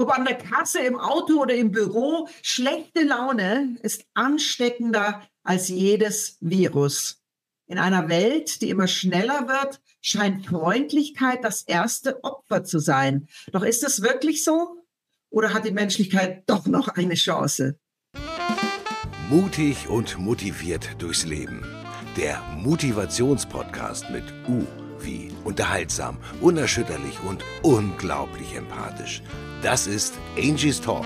Ob an der Kasse, im Auto oder im Büro, schlechte Laune ist ansteckender als jedes Virus. In einer Welt, die immer schneller wird, scheint Freundlichkeit das erste Opfer zu sein. Doch ist es wirklich so? Oder hat die Menschlichkeit doch noch eine Chance? Mutig und motiviert durchs Leben. Der Motivationspodcast mit U wie unterhaltsam, unerschütterlich und unglaublich empathisch. Das ist Angie's Talk.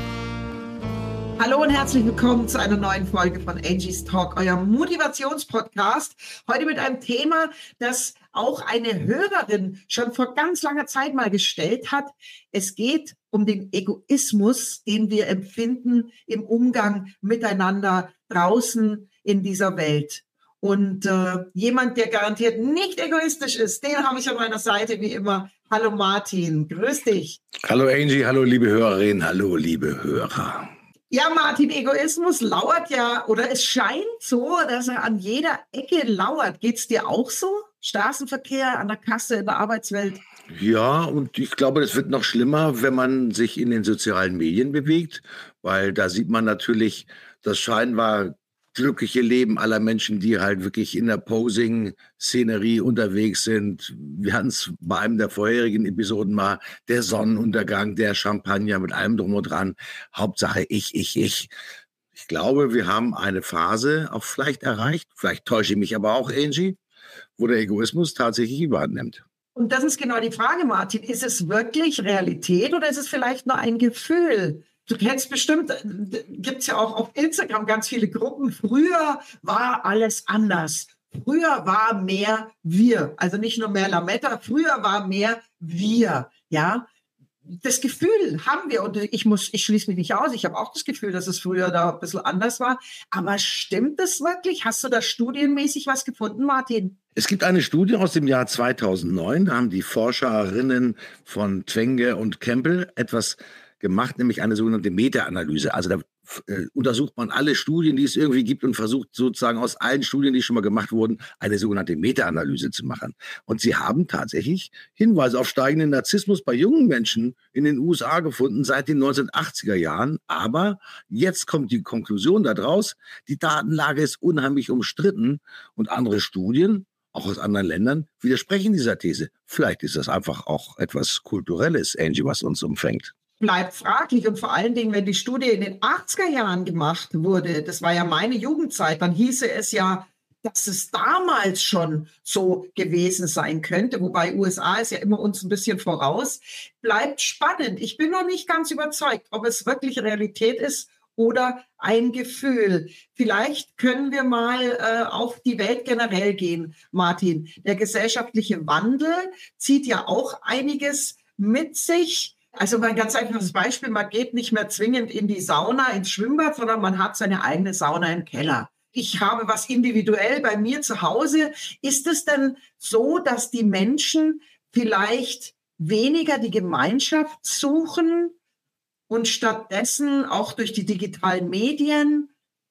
Hallo und herzlich willkommen zu einer neuen Folge von Angie's Talk, euer Motivationspodcast. Heute mit einem Thema, das auch eine Hörerin schon vor ganz langer Zeit mal gestellt hat. Es geht um den Egoismus, den wir empfinden im Umgang miteinander draußen in dieser Welt. Und jemand, der garantiert nicht egoistisch ist, den habe ich an meiner Seite wie immer. Hallo Martin, grüß dich. Hallo Angie, hallo liebe Hörerinnen, hallo liebe Hörer. Ja, Martin, Egoismus lauert ja, oder es scheint so, dass er an jeder Ecke lauert. Geht's dir auch so? Straßenverkehr, an der Kasse, in der Arbeitswelt? Ja, und ich glaube, das wird noch schlimmer, wenn man sich in den sozialen Medien bewegt, weil da sieht man natürlich das scheinbar glückliche Leben aller Menschen, die halt wirklich in der Posing-Szenerie unterwegs sind. Wir hatten es bei einem der vorherigen Episoden mal, der Sonnenuntergang, der Champagner mit allem drum und dran. Hauptsache ich. Ich glaube, wir haben eine Phase auch vielleicht erreicht, vielleicht täusche ich mich aber auch, Angie, wo der Egoismus tatsächlich überhand nimmt. Und das ist genau die Frage, Martin. Ist es wirklich Realität oder ist es vielleicht nur ein Gefühl? Du kennst bestimmt, gibt es ja auch auf Instagram ganz viele Gruppen. Früher war alles anders. Früher war mehr wir. Also nicht nur mehr Lametta, früher war mehr wir. Ja, das Gefühl haben wir. Und ich schließe mich nicht aus. Ich habe auch das Gefühl, dass es früher da ein bisschen anders war. Aber stimmt das wirklich? Hast du da studienmäßig was gefunden, Martin? Es gibt eine Studie aus dem Jahr 2009. Da haben die Forscherinnen von Twenge und Campbell etwas gemacht, nämlich eine sogenannte Meta-Analyse. Also da untersucht man alle Studien, die es irgendwie gibt und versucht sozusagen aus allen Studien, die schon mal gemacht wurden, eine sogenannte Meta-Analyse zu machen. Und sie haben tatsächlich Hinweise auf steigenden Narzissmus bei jungen Menschen in den USA gefunden seit den 1980er Jahren. Aber jetzt kommt die Konklusion daraus, die Datenlage ist unheimlich umstritten und andere Studien, auch aus anderen Ländern, widersprechen dieser These. Vielleicht ist das einfach auch etwas Kulturelles, Angie, was uns umfängt. Bleibt fraglich und vor allen Dingen, wenn die Studie in den 80er Jahren gemacht wurde, das war ja meine Jugendzeit, dann hieße es ja, dass es damals schon so gewesen sein könnte, wobei USA ist ja immer uns ein bisschen voraus. Bleibt spannend. Ich bin noch nicht ganz überzeugt, ob es wirklich Realität ist oder ein Gefühl. Vielleicht können wir mal auf die Welt generell gehen, Martin. Der gesellschaftliche Wandel zieht ja auch einiges mit sich. Also mal ein ganz einfaches Beispiel, man geht nicht mehr zwingend in die Sauna, ins Schwimmbad, sondern man hat seine eigene Sauna im Keller. Ich habe was individuell bei mir zu Hause. Ist es denn so, dass die Menschen vielleicht weniger die Gemeinschaft suchen und stattdessen auch durch die digitalen Medien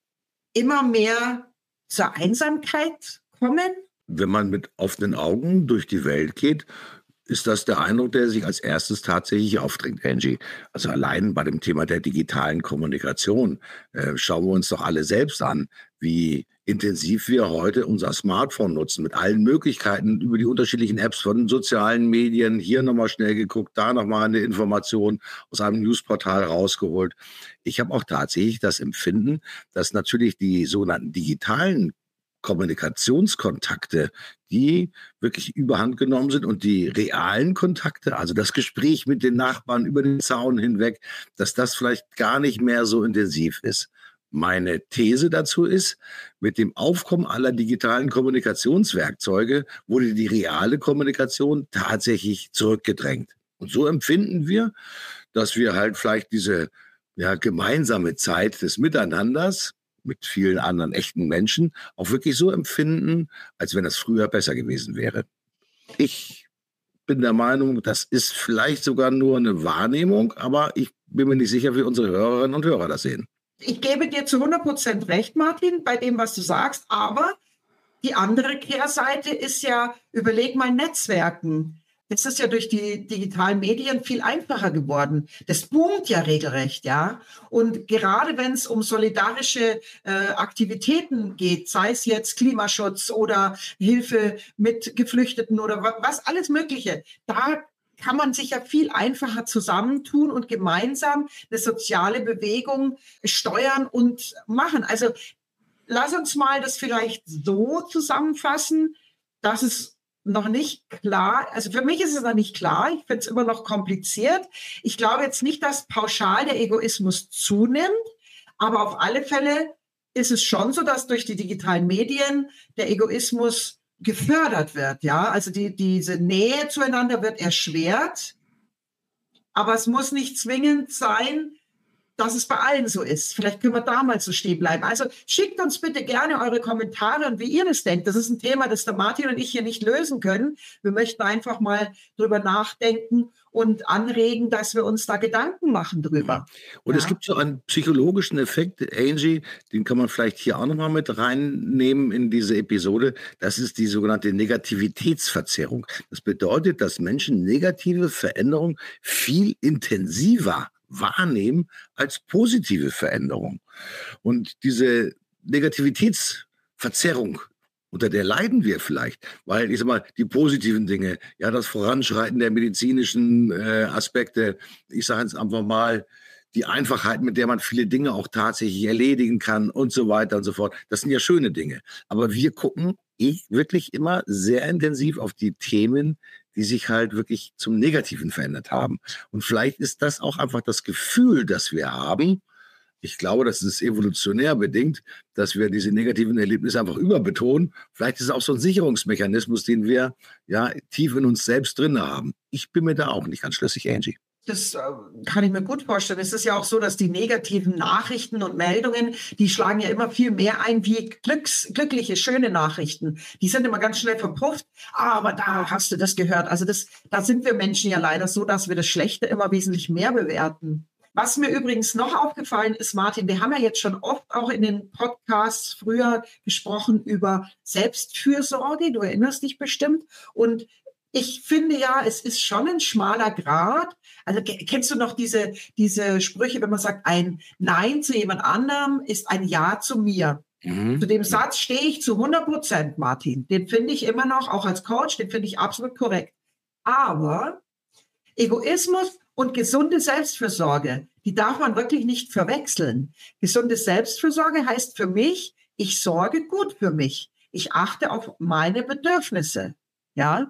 immer mehr zur Einsamkeit kommen? Wenn man mit offenen Augen durch die Welt geht, ist das der Eindruck, der sich als erstes tatsächlich aufdrängt, Angie. Also allein bei dem Thema der digitalen Kommunikation schauen wir uns doch alle selbst an, wie intensiv wir heute unser Smartphone nutzen, mit allen Möglichkeiten über die unterschiedlichen Apps von sozialen Medien, hier nochmal schnell geguckt, da nochmal eine Information aus einem Newsportal rausgeholt. Ich habe auch tatsächlich das Empfinden, dass natürlich die sogenannten digitalen Kommunikationskontakte, die wirklich überhand genommen sind und die realen Kontakte, also das Gespräch mit den Nachbarn über den Zaun hinweg, dass das vielleicht gar nicht mehr so intensiv ist. Meine These dazu ist, mit dem Aufkommen aller digitalen Kommunikationswerkzeuge wurde die reale Kommunikation tatsächlich zurückgedrängt. Und so empfinden wir, dass wir halt vielleicht diese gemeinsame Zeit des Miteinanders mit vielen anderen echten Menschen auch wirklich so empfinden, als wenn das früher besser gewesen wäre. Ich bin der Meinung, das ist vielleicht sogar nur eine Wahrnehmung, aber ich bin mir nicht sicher, wie unsere Hörerinnen und Hörer das sehen. Ich gebe dir zu 100% recht, Martin, bei dem, was du sagst, aber die andere Kehrseite ist ja, überleg mal Netzwerken. Das ist ja durch die digitalen Medien viel einfacher geworden. Das boomt ja regelrecht, ja. Und gerade wenn es um solidarische Aktivitäten geht, sei es jetzt Klimaschutz oder Hilfe mit Geflüchteten oder was alles Mögliche, da kann man sich ja viel einfacher zusammentun und gemeinsam eine soziale Bewegung steuern und machen. Also lass uns mal das vielleicht so zusammenfassen, dass es noch nicht klar, also für mich ist es noch nicht klar, ich finde es immer noch kompliziert. Ich glaube jetzt nicht, dass pauschal der Egoismus zunimmt, aber auf alle Fälle ist es schon so, dass durch die digitalen Medien der Egoismus gefördert wird, ja, also diese Nähe zueinander wird erschwert, aber es muss nicht zwingend sein, dass es bei allen so ist. Vielleicht können wir da mal so stehen bleiben. Also schickt uns bitte gerne eure Kommentare und wie ihr das denkt. Das ist ein Thema, das der Martin und ich hier nicht lösen können. Wir möchten einfach mal drüber nachdenken und anregen, dass wir uns da Gedanken machen drüber. Und es gibt so einen psychologischen Effekt, Angie, den kann man vielleicht hier auch nochmal mit reinnehmen in diese Episode. Das ist die sogenannte Negativitätsverzerrung. Das bedeutet, dass Menschen negative Veränderungen viel intensiver wahrnehmen als positive Veränderung. Und diese Negativitätsverzerrung, unter der leiden wir vielleicht, weil ich sag mal, die positiven Dinge, ja, das Voranschreiten der medizinischen Aspekte, ich sage jetzt einfach mal, die Einfachheit, mit der man viele Dinge auch tatsächlich erledigen kann und so weiter und so fort. Das sind ja schöne Dinge. Aber wir gucken wirklich immer sehr intensiv auf die Themen, die sich halt wirklich zum Negativen verändert haben. Und vielleicht ist das auch einfach das Gefühl, das wir haben. Ich glaube, das ist evolutionär bedingt, dass wir diese negativen Erlebnisse einfach überbetonen. Vielleicht ist es auch so ein Sicherungsmechanismus, den wir ja tief in uns selbst drin haben. Ich bin mir da auch nicht ganz schlüssig, Angie. Das kann ich mir gut vorstellen. Es ist ja auch so, dass die negativen Nachrichten und Meldungen, die schlagen ja immer viel mehr ein wie glückliche, schöne Nachrichten. Die sind immer ganz schnell verpufft. Aber da hast du das gehört. Also da sind wir Menschen ja leider so, dass wir das Schlechte immer wesentlich mehr bewerten. Was mir übrigens noch aufgefallen ist, Martin, wir haben ja jetzt schon oft auch in den Podcasts früher gesprochen über Selbstfürsorge. Du erinnerst dich bestimmt. Und ich finde ja, es ist schon ein schmaler Grat. Also kennst du noch diese Sprüche, wenn man sagt, ein Nein zu jemand anderem ist ein Ja zu mir. Zu dem Satz stehe ich zu 100%, Martin. Den finde ich immer noch, auch als Coach, den finde ich absolut korrekt. Aber Egoismus und gesunde Selbstfürsorge, die darf man wirklich nicht verwechseln. Gesunde Selbstfürsorge heißt für mich, ich sorge gut für mich. Ich achte auf meine Bedürfnisse. Ja?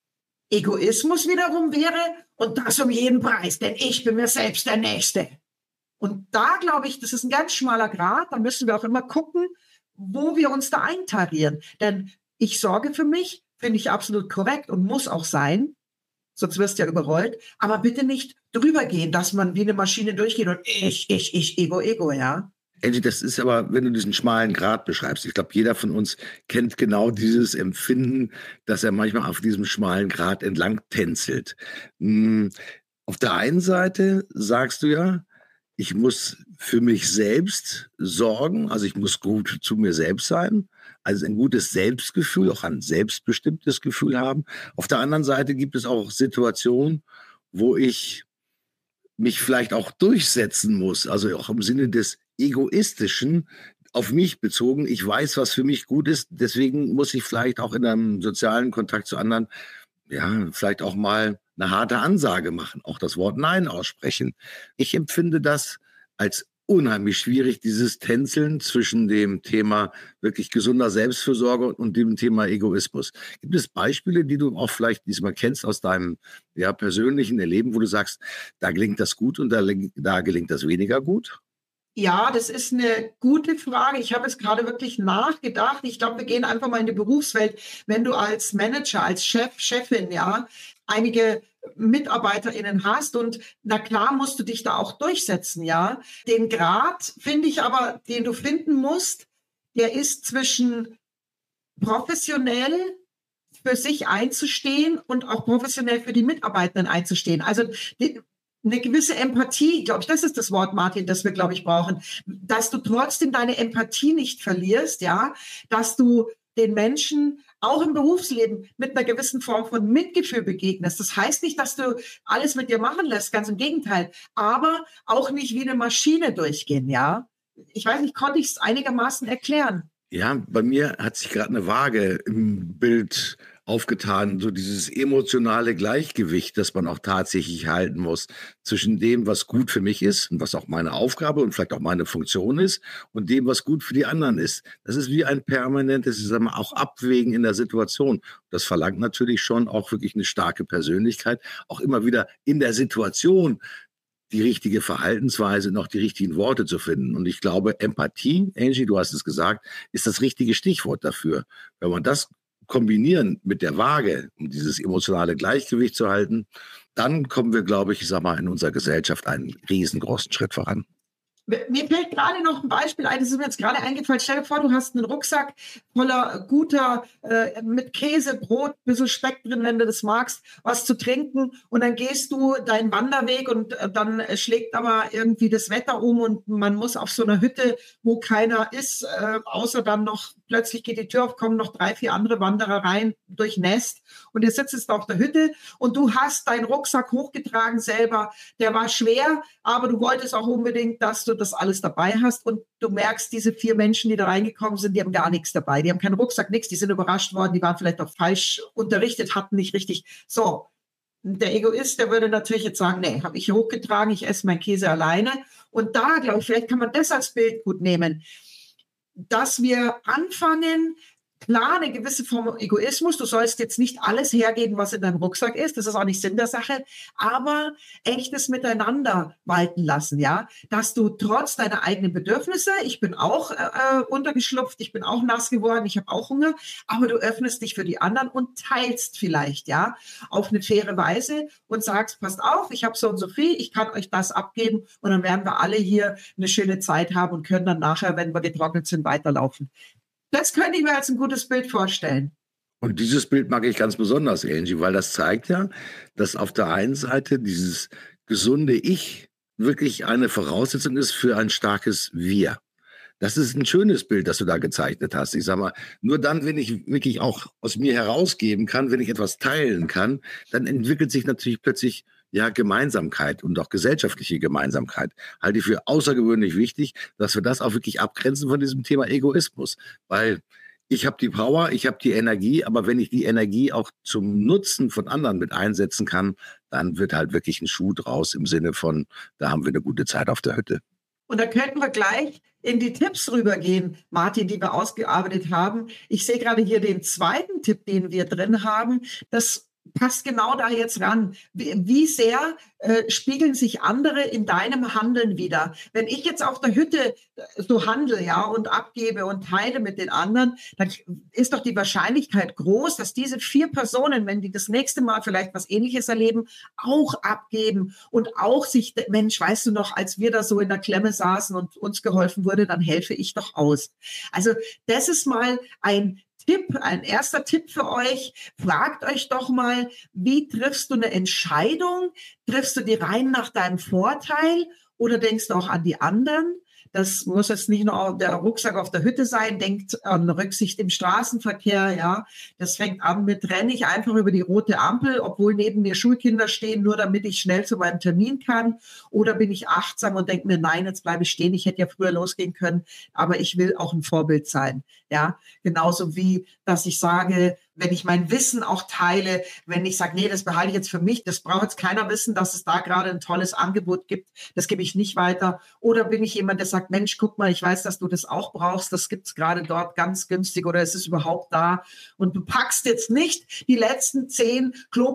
Egoismus wiederum wäre, und das um jeden Preis, denn ich bin mir selbst der Nächste. Und da glaube ich, das ist ein ganz schmaler Grat, da müssen wir auch immer gucken, wo wir uns da eintarieren. Denn ich sorge für mich, finde ich absolut korrekt und muss auch sein, sonst wirst du ja überrollt, aber bitte nicht drüber gehen, dass man wie eine Maschine durchgeht und ich, Ego, ja. Angie, das ist aber, wenn du diesen schmalen Grat beschreibst, ich glaube, jeder von uns kennt genau dieses Empfinden, dass er manchmal auf diesem schmalen Grat entlang tänzelt. Auf der einen Seite sagst du ja, ich muss für mich selbst sorgen, also ich muss gut zu mir selbst sein, also ein gutes Selbstgefühl, auch ein selbstbestimmtes Gefühl haben. Auf der anderen Seite gibt es auch Situationen, wo ich mich vielleicht auch durchsetzen muss, also auch im Sinne des Egoistischen, auf mich bezogen. Ich weiß, was für mich gut ist, deswegen muss ich vielleicht auch in einem sozialen Kontakt zu anderen, ja, vielleicht auch mal eine harte Ansage machen, auch das Wort Nein aussprechen. Ich empfinde das als unheimlich schwierig, dieses Tänzeln zwischen dem Thema wirklich gesunder Selbstfürsorge und dem Thema Egoismus. Gibt es Beispiele, die du auch vielleicht diesmal kennst aus deinem persönlichen Erleben, wo du sagst, da gelingt das gut und da gelingt das weniger gut? Ja, das ist eine gute Frage. Ich habe jetzt gerade wirklich nachgedacht. Ich glaube, wir gehen einfach mal in die Berufswelt. Wenn du als Manager, als Chef, Chefin, ja, einige MitarbeiterInnen hast und na klar musst du dich da auch durchsetzen, ja. Den Grad finde ich aber, den du finden musst, der ist zwischen professionell für sich einzustehen und auch professionell für die Mitarbeitenden einzustehen. Also eine gewisse Empathie, glaube ich, das ist das Wort, Martin, das wir, glaube ich, brauchen, dass du trotzdem deine Empathie nicht verlierst, ja, dass du den Menschen auch im Berufsleben mit einer gewissen Form von Mitgefühl begegnest. Das heißt nicht, dass du alles mit dir machen lässt, ganz im Gegenteil, aber auch nicht wie eine Maschine durchgehen, ja. Ich weiß nicht, konnte ich es einigermaßen erklären? Ja, bei mir hat sich gerade eine Waage im Bild aufgetan, so dieses emotionale Gleichgewicht, das man auch tatsächlich halten muss zwischen dem, was gut für mich ist und was auch meine Aufgabe und vielleicht auch meine Funktion ist und dem, was gut für die anderen ist. Das ist wie ein permanentes, ich sag mal, auch Abwägen in der Situation. Das verlangt natürlich schon auch wirklich eine starke Persönlichkeit, auch immer wieder in der Situation die richtige Verhaltensweise und auch die richtigen Worte zu finden. Und ich glaube, Empathie, Angie, du hast es gesagt, ist das richtige Stichwort dafür. Wenn man das kombinieren mit der Waage, um dieses emotionale Gleichgewicht zu halten, dann kommen wir, glaube ich sag mal, in unserer Gesellschaft einen riesengroßen Schritt voran. Mir fällt gerade noch ein Beispiel ein, das ist mir jetzt gerade eingefallen. Stell dir vor, du hast einen Rucksack voller guter, mit Käse, Brot, ein bisschen Speck drin, wenn du das magst, was zu trinken. Und dann gehst du deinen Wanderweg und dann schlägt aber irgendwie das Wetter um und man muss auf so einer Hütte, wo keiner ist, außer dann noch, plötzlich geht die Tür auf, kommen noch 3, 4 andere Wanderer rein, durchnässt. Und ihr sitzt jetzt auf der Hütte und du hast deinen Rucksack hochgetragen selber. Der war schwer, aber du wolltest auch unbedingt, dass du das alles dabei hast. Und du merkst, diese 4 Menschen, die da reingekommen sind, die haben gar nichts dabei. Die haben keinen Rucksack, nichts. Die sind überrascht worden. Die waren vielleicht auch falsch unterrichtet, hatten nicht richtig. So, der Egoist, der würde natürlich jetzt sagen, nee, habe ich hochgetragen, ich esse meinen Käse alleine. Und da, glaube ich, vielleicht kann man das als Bild gut nehmen, dass wir anfangen, klar, eine gewisse Form von Egoismus. Du sollst jetzt nicht alles hergeben, was in deinem Rucksack ist. Das ist auch nicht Sinn der Sache. Aber echtes Miteinander walten lassen, ja. Dass du trotz deiner eigenen Bedürfnisse, ich bin auch untergeschlupft, ich bin auch nass geworden, ich habe auch Hunger, aber du öffnest dich für die anderen und teilst vielleicht, ja, auf eine faire Weise und sagst, passt auf, ich habe so und so viel, ich kann euch das abgeben und dann werden wir alle hier eine schöne Zeit haben und können dann nachher, wenn wir getrocknet sind, weiterlaufen. Das könnte ich mir als ein gutes Bild vorstellen. Und dieses Bild mag ich ganz besonders, Angie, weil das zeigt ja, dass auf der einen Seite dieses gesunde Ich wirklich eine Voraussetzung ist für ein starkes Wir. Das ist ein schönes Bild, das du da gezeichnet hast. Ich sag mal, nur dann, wenn ich wirklich auch aus mir herausgeben kann, wenn ich etwas teilen kann, dann entwickelt sich natürlich plötzlich ja Gemeinsamkeit und auch gesellschaftliche Gemeinsamkeit. Halte ich für außergewöhnlich wichtig, dass wir das auch wirklich abgrenzen von diesem Thema Egoismus. Weil ich habe die Power, ich habe die Energie, aber wenn ich die Energie auch zum Nutzen von anderen mit einsetzen kann, dann wird halt wirklich ein Schuh draus im Sinne von, da haben wir eine gute Zeit auf der Hütte. Und da könnten wir gleich in die Tipps rübergehen, Martin, die wir ausgearbeitet haben. Ich sehe gerade hier den zweiten Tipp, den wir drin haben. Das passt genau da jetzt ran. Wie sehr spiegeln sich andere in deinem Handeln wieder? Wenn ich jetzt auf der Hütte so handle, ja, und abgebe und teile mit den anderen, dann ist doch die Wahrscheinlichkeit groß, dass diese 4 Personen, wenn die das nächste Mal vielleicht was Ähnliches erleben, auch abgeben und auch sich, Mensch, weißt du noch, als wir da so in der Klemme saßen und uns geholfen wurde, dann helfe ich doch aus. Also das ist mal ein erster Tipp für euch. Fragt euch doch mal, wie triffst du eine Entscheidung? Triffst du die rein nach deinem Vorteil oder denkst du auch an die anderen? Das muss jetzt nicht nur der Rucksack auf der Hütte sein, denkt an Rücksicht im Straßenverkehr, ja. Das fängt an mit, renne ich einfach über die rote Ampel, obwohl neben mir Schulkinder stehen, nur damit ich schnell zu meinem Termin kann. Oder bin ich achtsam und denke mir, nein, jetzt bleibe ich stehen, ich hätte ja früher losgehen können, aber ich will auch ein Vorbild sein, ja. Genauso wie, dass ich sage, wenn ich mein Wissen auch teile, wenn ich sage, nee, das behalte ich jetzt für mich, das braucht jetzt keiner wissen, dass es da gerade ein tolles Angebot gibt, das gebe ich nicht weiter. Oder bin ich jemand, der sagt, Mensch, guck mal, ich weiß, dass du das auch brauchst, das gibt es gerade dort ganz günstig oder es ist überhaupt da. Und du packst jetzt nicht die letzten 10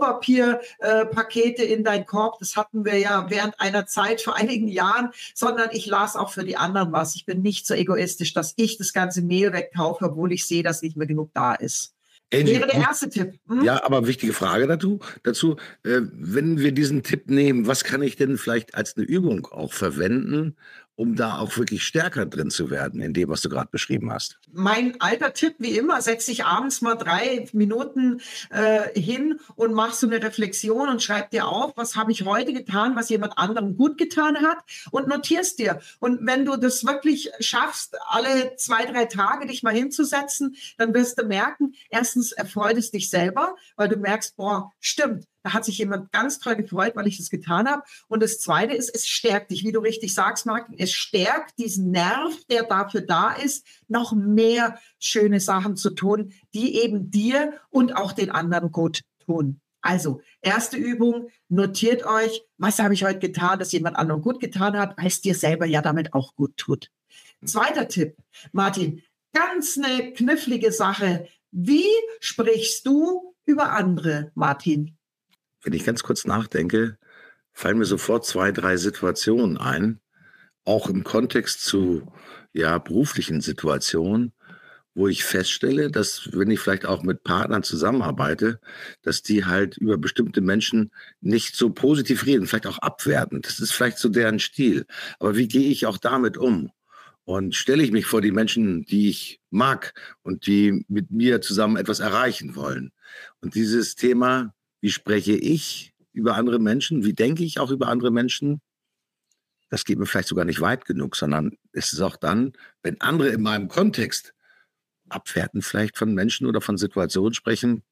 Klopapierpakete in deinen Korb, das hatten wir ja während einer Zeit vor einigen Jahren, sondern ich las auch für die anderen was. Ich bin nicht so egoistisch, dass ich das ganze Mehl wegkaufe, obwohl ich sehe, dass nicht mehr genug da ist. Angie, Wäre der erste Tipp. Ja, aber wichtige Frage dazu wenn wir diesen Tipp nehmen, was kann ich denn vielleicht als eine Übung auch verwenden, um da auch wirklich stärker drin zu werden in dem, was du gerade beschrieben hast? Mein alter Tipp, wie immer, setz dich abends mal 3 Minuten hin und mach so eine Reflexion und schreib dir auf, was habe ich heute getan, was jemand anderem gut getan hat und notierst dir. Und wenn du das wirklich schaffst, alle 2, 3 Tage dich mal hinzusetzen, dann wirst du merken, erstens erfreut es dich selber, weil du merkst, boah, stimmt, da hat sich jemand ganz toll gefreut, weil ich das getan habe. Und das Zweite ist, es stärkt dich, wie du richtig sagst, Martin, es stärkt diesen Nerv, der dafür da ist, noch mehr schöne Sachen zu tun, die eben dir und auch den anderen gut tun. Also, erste Übung, notiert euch, was habe ich heute getan, dass jemand anderem gut getan hat, weil es dir selber ja damit auch gut tut. Zweiter Tipp, Martin, ganz eine knifflige Sache. Wie sprichst du über andere, Martin? Wenn ich ganz kurz nachdenke, fallen mir sofort 2, 3 Situationen ein, auch im Kontext zu beruflichen Situationen, wo ich feststelle, dass, wenn ich vielleicht auch mit Partnern zusammenarbeite, dass die halt über bestimmte Menschen nicht so positiv reden, vielleicht auch abwertend. Das ist vielleicht so deren Stil. Aber wie gehe ich auch damit um? Und stelle ich mich vor die Menschen, die ich mag und die mit mir zusammen etwas erreichen wollen? Und dieses Thema, wie spreche ich über andere Menschen? Wie denke ich auch über andere Menschen? Das geht mir vielleicht sogar nicht weit genug, sondern es ist auch dann, wenn andere in meinem Kontext abwertend vielleicht von Menschen oder von Situationen sprechen,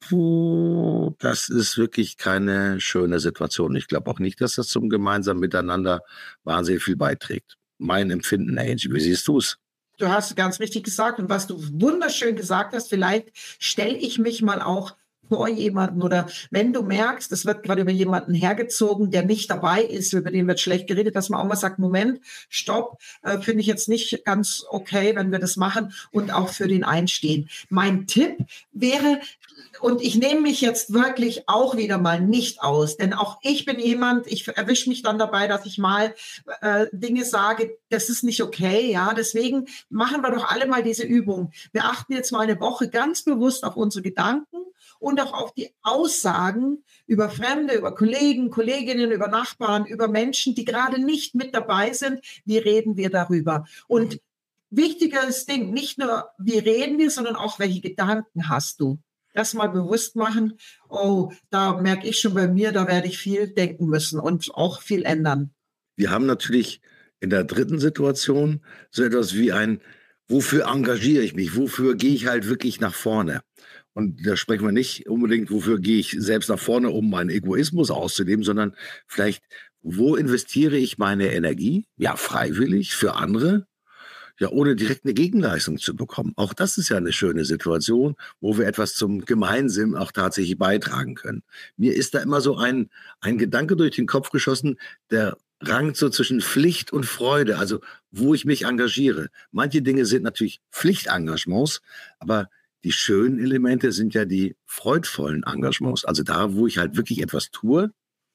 das ist wirklich keine schöne Situation. Ich glaube auch nicht, dass das zum gemeinsamen Miteinander wahnsinnig viel beiträgt. Mein Empfinden, Angie, wie siehst du es? Du hast ganz richtig gesagt und was du wunderschön gesagt hast, vielleicht stelle ich mich mal auch vor jemanden oder wenn du merkst, es wird gerade über jemanden hergezogen, der nicht dabei ist, über den wird schlecht geredet, dass man auch mal sagt, Moment, stopp, finde ich jetzt nicht ganz okay, wenn wir das machen und auch für den einstehen. Mein Tipp wäre, und ich nehme mich jetzt wirklich auch wieder mal nicht aus, denn auch ich bin jemand, ich erwische mich dann dabei, dass ich mal Dinge sage, das ist nicht okay, ja, deswegen machen wir doch alle mal diese Übung. Wir achten jetzt mal eine Woche ganz bewusst auf unsere Gedanken und auch auf die Aussagen über Fremde, über Kollegen, Kolleginnen, über Nachbarn, über Menschen, die gerade nicht mit dabei sind. Wie reden wir darüber? Und wichtiges Ding, nicht nur, wie reden wir, sondern auch, welche Gedanken hast du? Das mal bewusst machen. Oh, da merke ich schon bei mir, da werde ich viel denken müssen und auch viel ändern. Wir haben natürlich in der dritten Situation so etwas wie wofür engagiere ich mich? Wofür gehe ich halt wirklich nach vorne? Und da sprechen wir nicht unbedingt, wofür gehe ich selbst nach vorne, um meinen Egoismus auszuleben, sondern vielleicht, wo investiere ich meine Energie? Ja, freiwillig für andere, ja, ohne direkt eine Gegenleistung zu bekommen. Auch das ist ja eine schöne Situation, wo wir etwas zum Gemeinsinn auch tatsächlich beitragen können. Mir ist da immer so ein Gedanke durch den Kopf geschossen, der rankt so zwischen Pflicht und Freude, also wo ich mich engagiere. Manche Dinge sind natürlich Pflichtengagements, aber die schönen Elemente sind ja die freudvollen Engagements. Also da, wo ich halt wirklich etwas tue,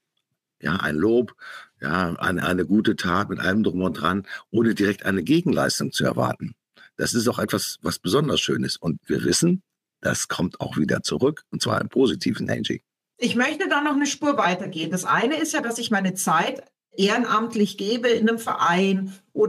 ja, ein Lob, ja, eine gute Tat mit allem drum und dran, ohne direkt eine Gegenleistung zu erwarten. Das ist auch etwas, was besonders schön ist. Und wir wissen, das kommt auch wieder zurück, und zwar im positiven, Angie. Ich möchte da noch eine Spur weitergehen. Das eine ist ja, dass ich meine Zeit ehrenamtlich gebe in einem Verein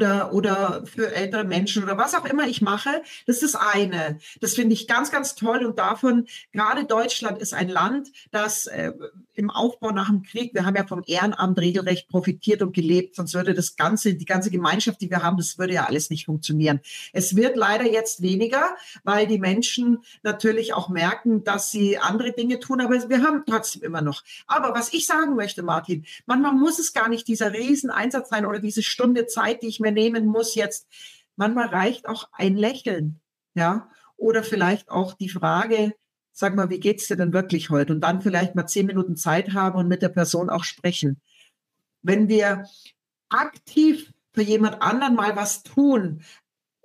oder für ältere Menschen oder was auch immer ich mache. Das ist das eine. Das finde ich ganz, ganz toll. Und davon, gerade Deutschland ist ein Land, das im Aufbau nach dem Krieg, wir haben ja vom Ehrenamt regelrecht profitiert und gelebt, sonst würde die ganze Gemeinschaft, die wir haben, das würde ja alles nicht funktionieren. Es wird leider jetzt weniger, weil die Menschen natürlich auch merken, dass sie andere Dinge tun, aber wir haben trotzdem immer noch. Aber was ich sagen möchte, Martin, manchmal muss es gar nicht dieser Rieseneinsatz sein oder diese Stunde Zeit, die ich mir nehmen muss jetzt. Manchmal reicht auch ein Lächeln, ja, oder vielleicht auch die Frage, sag mal, wie geht's dir denn wirklich heute? Und dann vielleicht mal 10 Minuten Zeit haben und mit der Person auch sprechen. Wenn wir aktiv für jemand anderen mal was tun,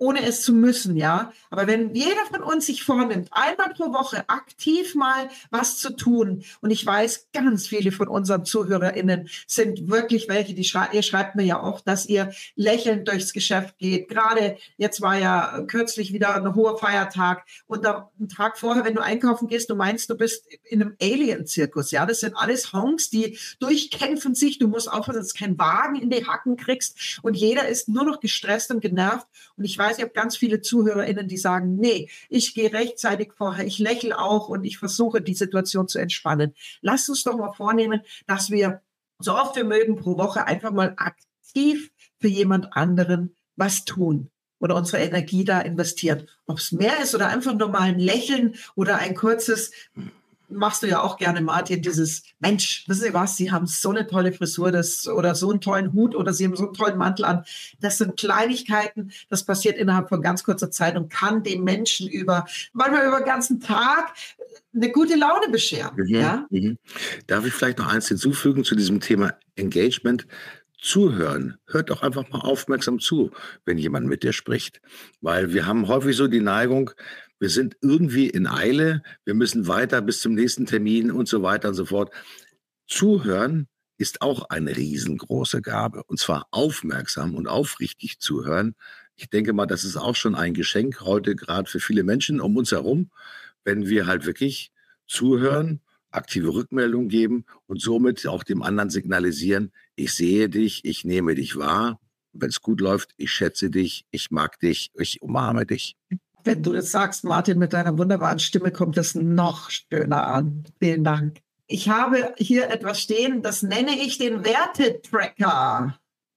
ohne es zu müssen, ja. Aber wenn jeder von uns sich vornimmt, einmal pro Woche aktiv mal was zu tun, und ich weiß, ganz viele von unseren ZuhörerInnen sind wirklich welche, ihr schreibt mir ja auch, dass ihr lächelnd durchs Geschäft geht. Gerade jetzt war ja kürzlich wieder ein hoher Feiertag und einen Tag vorher, wenn du einkaufen gehst, du meinst, du bist in einem Alien-Zirkus, ja. Das sind alles Honks, die durchkämpfen sich. Du musst aufpassen, dass du keinen Wagen in die Hacken kriegst, und jeder ist nur noch gestresst und genervt. Und ich weiß, ich habe ganz viele ZuhörerInnen, die sagen, nee, ich gehe rechtzeitig vorher, ich lächle auch und ich versuche, die Situation zu entspannen. Lasst uns doch mal vornehmen, dass wir so oft wir mögen pro Woche einfach mal aktiv für jemand anderen was tun oder unsere Energie da investieren. Ob es mehr ist oder einfach nur mal ein Lächeln oder ein kurzes, machst du ja auch gerne, Martin, dieses, Mensch, wissen Sie was, Sie haben so eine tolle Frisur oder so einen tollen Hut oder Sie haben so einen tollen Mantel an. Das sind Kleinigkeiten, das passiert innerhalb von ganz kurzer Zeit und kann dem Menschen manchmal über den ganzen Tag eine gute Laune bescheren. Ja? Darf ich vielleicht noch eins hinzufügen zu diesem Thema Engagement? Zuhören. Hört doch einfach mal aufmerksam zu, wenn jemand mit dir spricht. Weil wir haben häufig so die Neigung, wir sind irgendwie in Eile, wir müssen weiter bis zum nächsten Termin und so weiter und so fort. Zuhören ist auch eine riesengroße Gabe. Und zwar aufmerksam und aufrichtig zuhören. Ich denke mal, das ist auch schon ein Geschenk heute gerade für viele Menschen um uns herum, wenn wir halt wirklich zuhören, aktive Rückmeldung geben und somit auch dem anderen signalisieren, ich sehe dich, ich nehme dich wahr. Wenn es gut läuft, ich schätze dich, ich mag dich, ich umarme dich. Wenn du das sagst, Martin, mit deiner wunderbaren Stimme kommt es noch schöner an. Vielen Dank. Ich habe hier etwas stehen, das nenne ich den Wertetracker.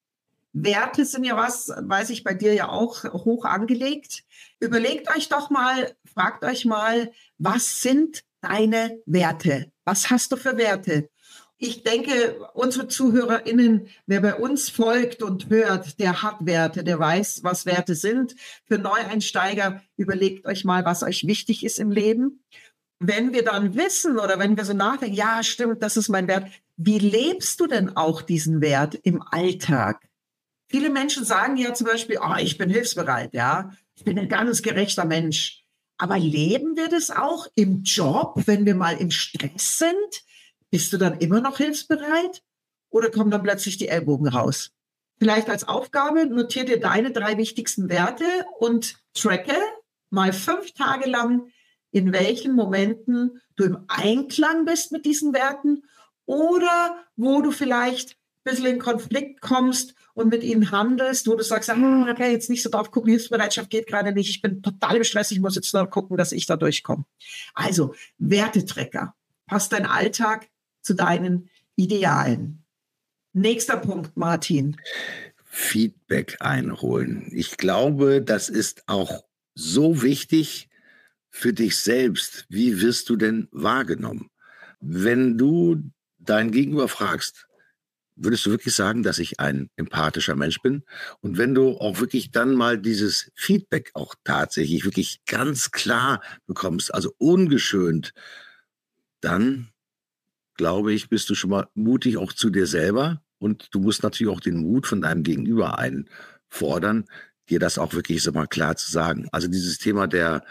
Werte sind ja was, weiß ich bei dir ja auch, hoch angelegt. Überlegt euch doch mal, fragt euch mal, was sind deine Werte? Was hast du für Werte? Ich denke, unsere ZuhörerInnen, wer bei uns folgt und hört, der hat Werte, der weiß, was Werte sind. Für Neueinsteiger, überlegt euch mal, was euch wichtig ist im Leben. Wenn wir dann wissen oder wenn wir so nachdenken, ja, stimmt, das ist mein Wert. Wie lebst du denn auch diesen Wert im Alltag? Viele Menschen sagen ja zum Beispiel, oh, ich bin hilfsbereit, ja, ich bin ein ganz gerechter Mensch. Aber leben wir das auch im Job, wenn wir mal im Stress sind? Bist du dann immer noch hilfsbereit? Oder kommen dann plötzlich die Ellbogen raus? Vielleicht als Aufgabe, notiere dir deine 3 wichtigsten Werte und tracke mal 5 Tage lang, in welchen Momenten du im Einklang bist mit diesen Werten oder wo du vielleicht ein bisschen in Konflikt kommst und mit ihnen handelst, wo du sagst, da kann ich jetzt nicht so drauf gucken, Hilfsbereitschaft geht gerade nicht, ich bin total im Stress, ich muss jetzt nur gucken, dass ich da durchkomme. Also, Wertetracker. Passt dein Alltag zu deinen Idealen. Nächster Punkt, Martin. Feedback einholen. Ich glaube, das ist auch so wichtig für dich selbst. Wie wirst du denn wahrgenommen? Wenn du dein Gegenüber fragst, würdest du wirklich sagen, dass ich ein empathischer Mensch bin? Und wenn du auch wirklich dann mal dieses Feedback auch tatsächlich wirklich ganz klar bekommst, also ungeschönt, dann glaube ich, bist du schon mal mutig auch zu dir selber und du musst natürlich auch den Mut von deinem Gegenüber einfordern, dir das auch wirklich so mal klar zu sagen. Also dieses Thema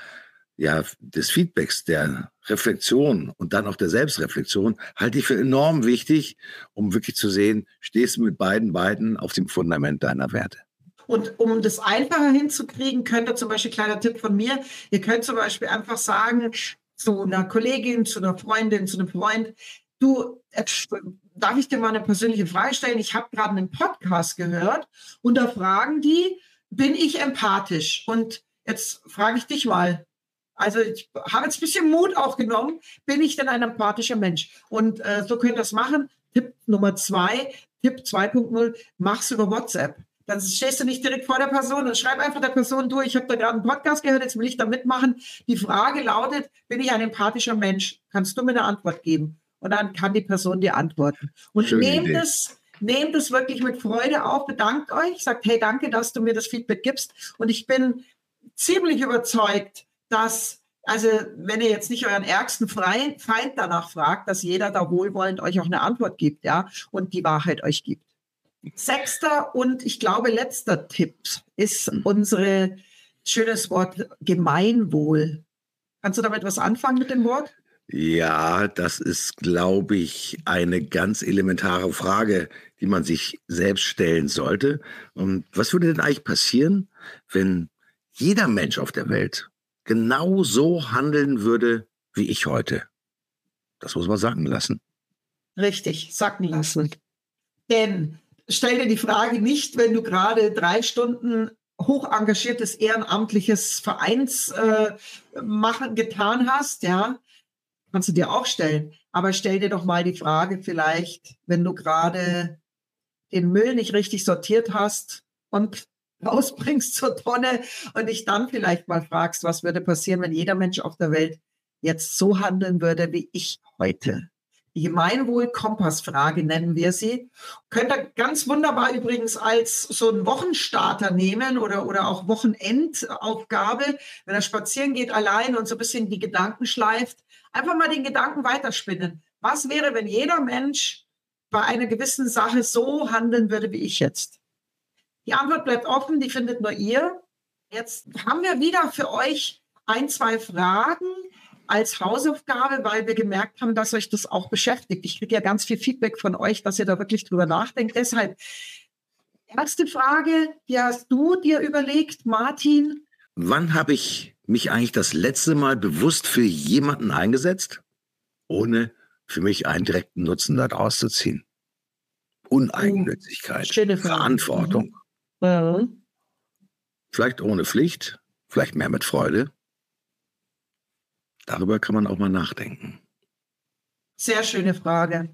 des Feedbacks, der Reflexion und dann auch der Selbstreflexion halte ich für enorm wichtig, um wirklich zu sehen, stehst du mit beiden Beinen auf dem Fundament deiner Werte. Und um das einfacher hinzukriegen, könnt ihr zum Beispiel, kleiner Tipp von mir, ihr könnt zum Beispiel einfach sagen, zu einer Kollegin, zu einer Freundin, zu einem Freund, du, darf ich dir mal eine persönliche Frage stellen? Ich habe gerade einen Podcast gehört und da fragen die, bin ich empathisch? Und jetzt frage ich dich mal, also ich habe jetzt ein bisschen Mut aufgenommen, bin ich denn ein empathischer Mensch? Und so könnt ihr das machen. Tipp Nummer 2, Tipp 2.0, mach's über WhatsApp. Dann stehst du nicht direkt vor der Person und schreib einfach der Person, du, ich habe da gerade einen Podcast gehört, jetzt will ich da mitmachen. Die Frage lautet, bin ich ein empathischer Mensch? Kannst du mir eine Antwort geben? Und dann kann die Person dir antworten. Und nehmt es wirklich mit Freude auf, bedankt euch, sagt, hey, danke, dass du mir das Feedback gibst. Und ich bin ziemlich überzeugt, dass, also wenn ihr jetzt nicht euren ärgsten Feind danach fragt, dass jeder da wohlwollend euch auch eine Antwort gibt, ja, und die Wahrheit euch gibt. 6. und ich glaube letzter Tipp ist unsere Schönes Wort, Gemeinwohl. Kannst du damit was anfangen mit dem Wort? Ja, das ist, glaube ich, eine ganz elementare Frage, die man sich selbst stellen sollte. Und was würde denn eigentlich passieren, wenn jeder Mensch auf der Welt genau so handeln würde wie ich heute? Das muss man sagen lassen. Richtig, sacken lassen. Denn stell dir die Frage nicht, wenn du gerade 3 Stunden hoch engagiertes ehrenamtliches Vereinsmachen getan hast, ja, kannst du dir auch stellen. Aber stell dir doch mal die Frage vielleicht, wenn du gerade den Müll nicht richtig sortiert hast und rausbringst zur Tonne und dich dann vielleicht mal fragst, was würde passieren, wenn jeder Mensch auf der Welt jetzt so handeln würde wie ich heute. Die Gemeinwohl-Kompass-Frage nennen wir sie. Könnt ihr ganz wunderbar übrigens als so einen Wochenstarter nehmen oder auch Wochenendaufgabe, wenn er spazieren geht allein und so ein bisschen die Gedanken schleift. Einfach mal den Gedanken weiterspinnen. Was wäre, wenn jeder Mensch bei einer gewissen Sache so handeln würde wie ich jetzt? Die Antwort bleibt offen, die findet nur ihr. Jetzt haben wir wieder für euch 1, 2 Fragen als Hausaufgabe, weil wir gemerkt haben, dass euch das auch beschäftigt. Ich kriege ja ganz viel Feedback von euch, dass ihr da wirklich drüber nachdenkt. Deshalb, erste Frage, die hast du dir überlegt, Martin? Wann habe ich mich eigentlich das letzte Mal bewusst für jemanden eingesetzt, ohne für mich einen direkten Nutzen daraus zu ziehen? Uneigennützigkeit, Verantwortung. Mhm. Vielleicht ohne Pflicht, vielleicht mehr mit Freude. Darüber kann man auch mal nachdenken. Sehr schöne Frage.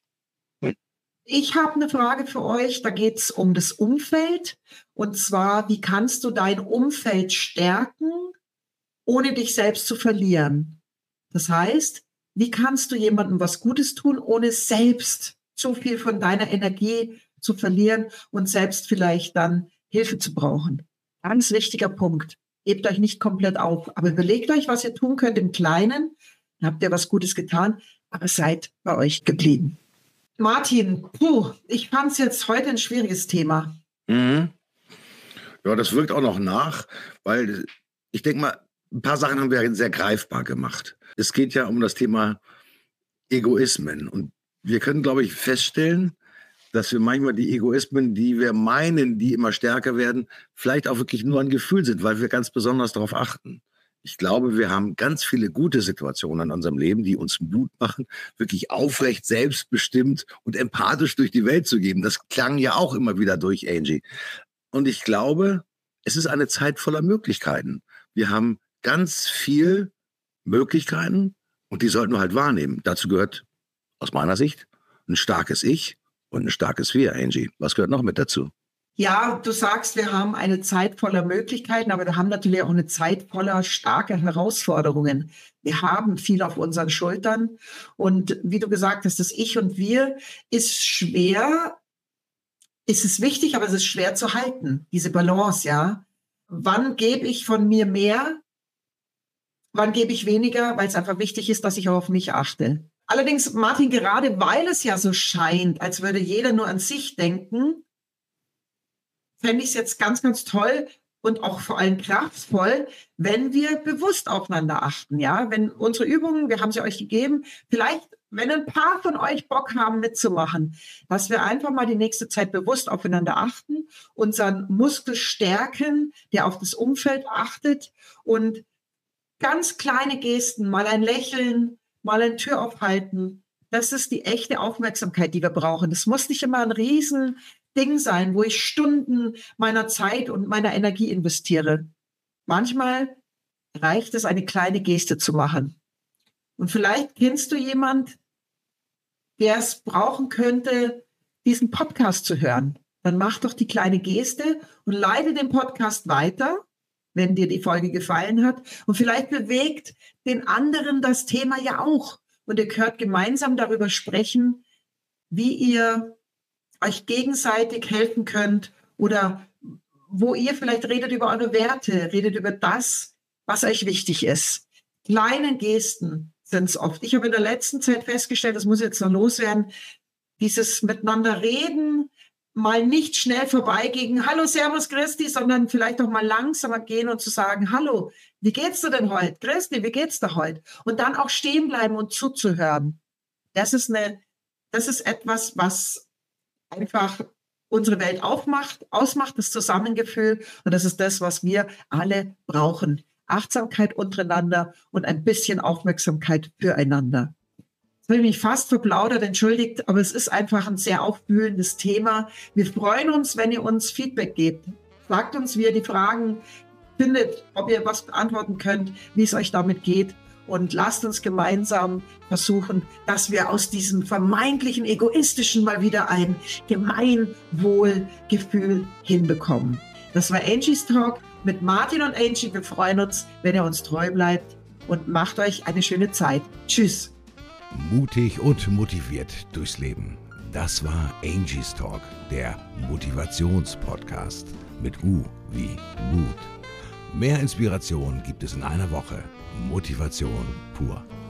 Ich habe eine Frage für euch, da geht es um das Umfeld. Und zwar, wie kannst du dein Umfeld stärken, ohne dich selbst zu verlieren? Das heißt, wie kannst du jemandem was Gutes tun, ohne selbst zu viel von deiner Energie zu verlieren und selbst vielleicht dann Hilfe zu brauchen? Ganz wichtiger Punkt. Gebt euch nicht komplett auf, aber überlegt euch, was ihr tun könnt im Kleinen. Dann habt ihr was Gutes getan, aber seid bei euch geblieben. Martin, ich fand es jetzt heute ein schwieriges Thema. Mhm. Ja, das wirkt auch noch nach, weil ich denke mal, ein paar Sachen haben wir sehr greifbar gemacht. Es geht ja um das Thema Egoismen. Und wir können, glaube ich, feststellen, dass wir manchmal die Egoismen, die wir meinen, die immer stärker werden, vielleicht auch wirklich nur ein Gefühl sind, weil wir ganz besonders darauf achten. Ich glaube, wir haben ganz viele gute Situationen in unserem Leben, die uns Mut machen, wirklich aufrecht, selbstbestimmt und empathisch durch die Welt zu gehen. Das klang ja auch immer wieder durch, Angie. Und ich glaube, es ist eine Zeit voller Möglichkeiten. Wir haben ganz viel Möglichkeiten und die sollten wir halt wahrnehmen. Dazu gehört aus meiner Sicht ein starkes Ich und ein starkes Wir, Angie. Was gehört noch mit dazu? Ja, du sagst, wir haben eine Zeit voller Möglichkeiten, aber wir haben natürlich auch eine Zeit voller starker Herausforderungen. Wir haben viel auf unseren Schultern und wie du gesagt hast, das Ich und Wir ist schwer, ist es wichtig, aber es ist schwer zu halten, diese Balance, ja. Wann gebe ich von mir mehr? Wann gebe ich weniger? Weil es einfach wichtig ist, dass ich auch auf mich achte. Allerdings, Martin, gerade weil es ja so scheint, als würde jeder nur an sich denken, fände ich es jetzt ganz, ganz toll und auch vor allem kraftvoll, wenn wir bewusst aufeinander achten. Ja, wenn unsere Übungen, wir haben sie euch gegeben, vielleicht, wenn ein paar von euch Bock haben mitzumachen, dass wir einfach mal die nächste Zeit bewusst aufeinander achten, unseren Muskel stärken, der auf das Umfeld achtet und ganz kleine Gesten, mal ein Lächeln, mal eine Tür aufhalten. Das ist die echte Aufmerksamkeit, die wir brauchen. Das muss nicht immer ein Riesending sein, wo ich Stunden meiner Zeit und meiner Energie investiere. Manchmal reicht es, eine kleine Geste zu machen. Und vielleicht kennst du jemand, der es brauchen könnte, diesen Podcast zu hören. Dann mach doch die kleine Geste und leite den Podcast weiter, wenn dir die Folge gefallen hat. Und vielleicht bewegt den anderen das Thema ja auch. Und ihr könnt gemeinsam darüber sprechen, wie ihr euch gegenseitig helfen könnt oder wo ihr vielleicht redet über eure Werte, redet über das, was euch wichtig ist. Kleine Gesten sind es oft. Ich habe in der letzten Zeit festgestellt, das muss jetzt noch loswerden, dieses Miteinander reden, mal nicht schnell vorbeigehen, hallo, servus, Christi, sondern vielleicht auch mal langsamer gehen und zu sagen, hallo, wie geht's dir denn heute? Christi, wie geht's dir heute? Und dann auch stehen bleiben und zuzuhören. Das ist etwas, was einfach unsere Welt ausmacht, das Zusammengefühl. Und das ist das, was wir alle brauchen. Achtsamkeit untereinander und ein bisschen Aufmerksamkeit füreinander. Jetzt habe ich mich fast verplaudert, entschuldigt, aber es ist einfach ein sehr aufwühlendes Thema. Wir freuen uns, wenn ihr uns Feedback gebt. Sagt uns, wie ihr die Fragen findet, ob ihr was beantworten könnt, wie es euch damit geht. Und lasst uns gemeinsam versuchen, dass wir aus diesem vermeintlichen Egoistischen mal wieder ein Gemeinwohlgefühl hinbekommen. Das war Angie's Talk mit Martin und Angie. Wir freuen uns, wenn ihr uns treu bleibt und macht euch eine schöne Zeit. Tschüss. Mutig und motiviert durchs Leben. Das war Angie's Talk, der Motivationspodcast mit U wie Mut. Mehr Inspiration gibt es in einer Woche. Motivation pur.